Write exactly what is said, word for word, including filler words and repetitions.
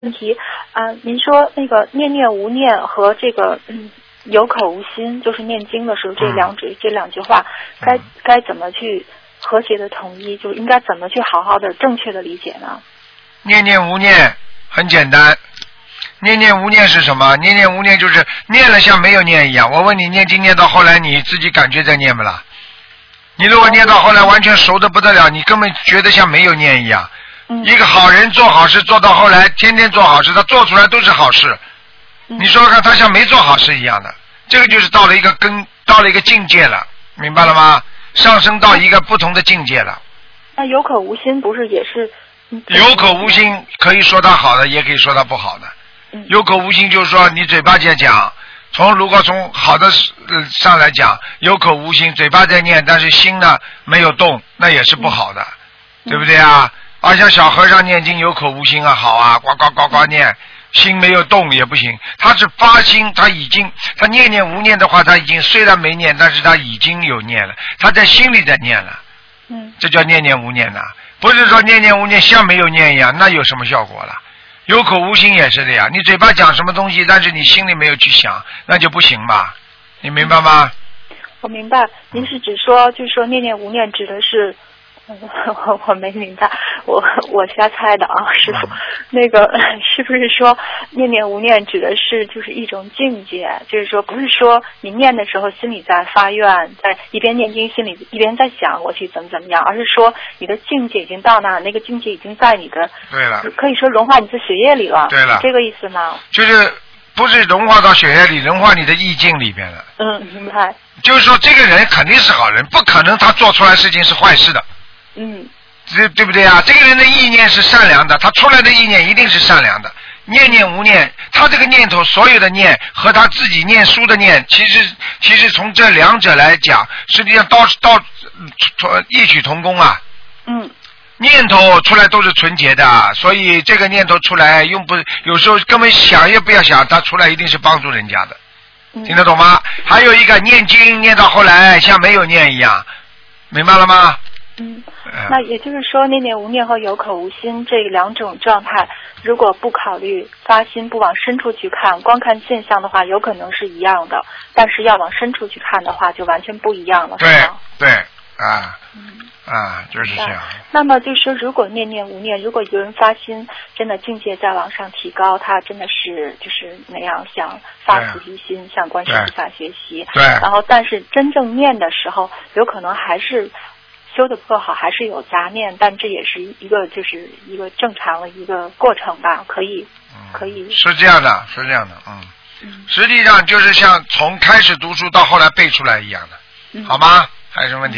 问题啊、呃，您说那个念念无念和这个嗯有口无心，就是念经的时候这两句、嗯、这两句话，该该怎么去和谐的统一？就应该怎么去好好的正确的理解呢？ 念念无念很简单，念念无念是什么？念念无念就是念了像没有念一样。我问你，念经念到后来你自己感觉在念不啦？你如果念到后来完全熟的不得了，你根本觉得像没有念一样。一个好人做好事做到后来天天做好事，他做出来都是好事，你说看他像没做好事一样的，这个就是到了一个根，到了一个境界了，明白了吗？上升到一个不同的境界了。 那有口无心不是也是？ 有口无心可以说他好的，也可以说他不好的。有口无心就是说你嘴巴在讲，从如果从好的上来讲，有口无心，嘴巴在念，但是心呢没有动，那也是不好的，对不对啊？而像小和尚念经有口无心啊，好啊，呱呱呱呱念，心没有动也不行。他是发心，他已经他念念无念的话，他已经虽然没念，但是他已经有念了，他在心里在念了。 嗯， 这叫念念无念呐，不是说念念无念像没有念一样，那有什么效果了？有口无心也是的呀，你嘴巴讲什么东西，但是你心里没有去想，那就不行吧？你明白吗？ 我明白，您是指说，就是说念念无念指的是。我我没明白，我我瞎猜的啊，师傅，那个是不是说念念无念指的是就是一种境界？就是说不是说你念的时候心里在发愿，在一边念经心里一边在想我去怎么怎么样，而是说你的境界已经到那，那个境界已经在你的， 对了， 可以说融化你的血液里了， 对了， 这个意思吗？ 就是不是融化到血液里，融化你的意境里边了。 嗯，明白。 就是说这个人肯定是好人，不可能他做出来事情是坏事的。 嗯， 对对不对啊？这个人的意念是善良的，他出来的意念一定是善良的。念念无念，他这个念头所有的念和他自己念书的念，其实其实从这两者来讲，实际上到到异曲同工啊。 嗯， 念头出来都是纯洁的，所以这个念头出来用不，有时候根本想也不要想，他出来一定是帮助人家的。 嗯、 听得懂吗？还有一个念经念到后来像没有念一样，明白了吗？ 嗯，那也就是说念念无念和有口无心这两种状态，如果不考虑发心，不往深处去看，光看现象的话有可能是一样的，但是要往深处去看的话就完全不一样了。 对对啊、嗯、啊，就是这样。 那么就是说如果念念无念，如果一个人发心真的境界在往上提高，他真的是就是那样想发菩提心，向观世菩萨学习， 对， 然后但是真正念的时候有可能还是修的不够好，还是有杂念，但这也是一个就是一个正常的一个过程吧，可以、嗯、可以是这样的，是这样的，嗯，嗯实际上就是像从开始读书到后来背出来一样的，嗯、好吗？还有什么问题？